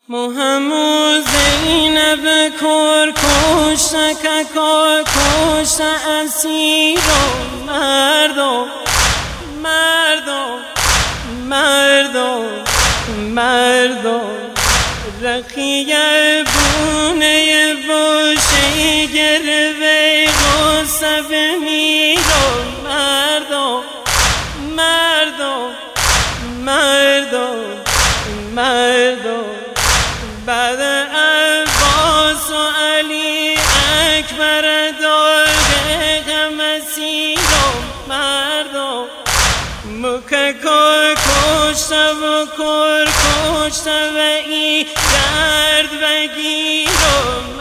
محمد زینب کر کشته که کشته اسیر و مردم رخیه بونه باشه گروه غصه بمیر و مردم بعد عباس و علی اکبر داغ غم اسیر و مردم مکه کشته و کشته و ای درد بگیر و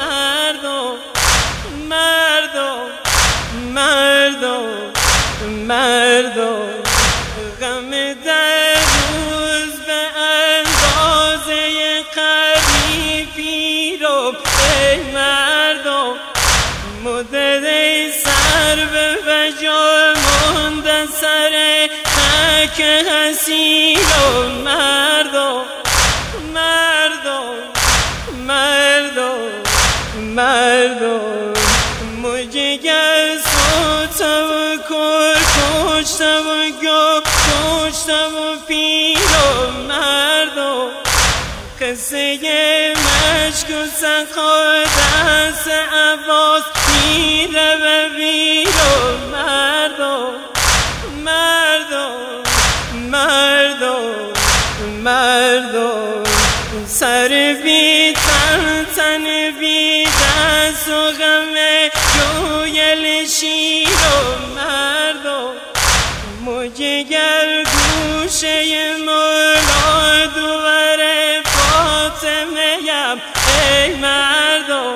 مردم غم در روز به اندازه قرنی پیرم ای مردم مدد سر به وجا مونده سر خاک حسیر و مردم مجگر سوتا و کشته و کشته و پیر و مردم قصه مشک و سخا دست عباس میره و ویر و مردم سر بی تن بی دست و غم جویل شیر و مردم مجگر گوشه مولا دوبر فاطمه ام ای مردم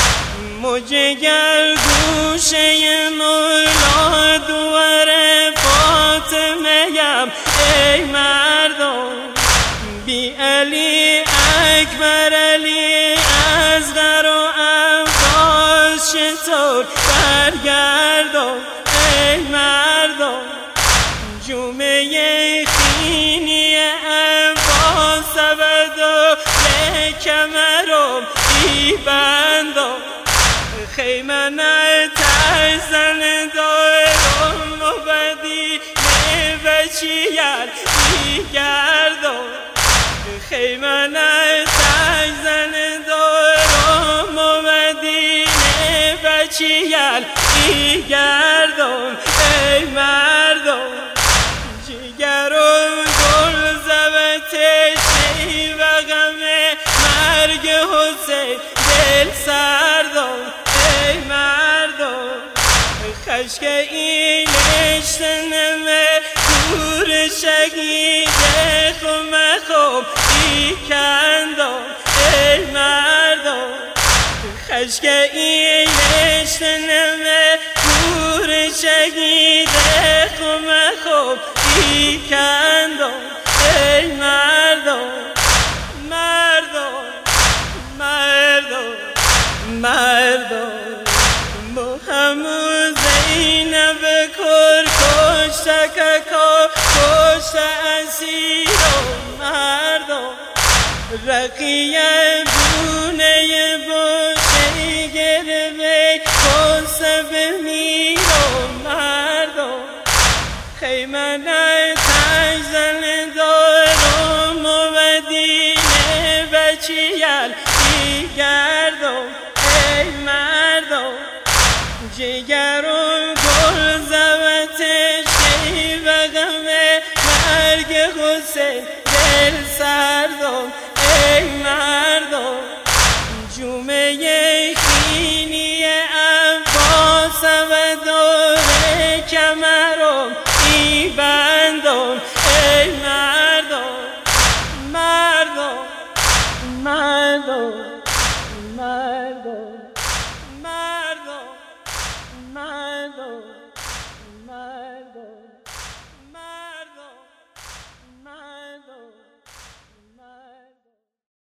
مجگر گوشه مولا دوبر فاطمه ام ای مردم بی علی اکبر علی اصغر و عباس چطور برگردم ای مردم جمعه خینی عباس سبد و به کمرم ای بندم خیمه ترزن دارم و بدی بچیل ای گردم خیمه ترزن دارم و بدی بچیل ای گردم ای مردم جگرم گل زبطش ای و غم مرگ حسین دل سردم ای مردم خشک این اشتنمه دور شگید خمه خوب ای کندم ای مردم خشک این اشتنمه دور شگید خمه خوب ای کندم ای مردم محمد زینب کر کشته که کشته اسیر و مردم رقیه بونه باشه گروه غصه بمیر و مردم خیمه تجزن دارم و بدینه بچیل ای گردم ای مردم جگرم گل زبطش ای و غم مرگ حسین دل سردم ای مردم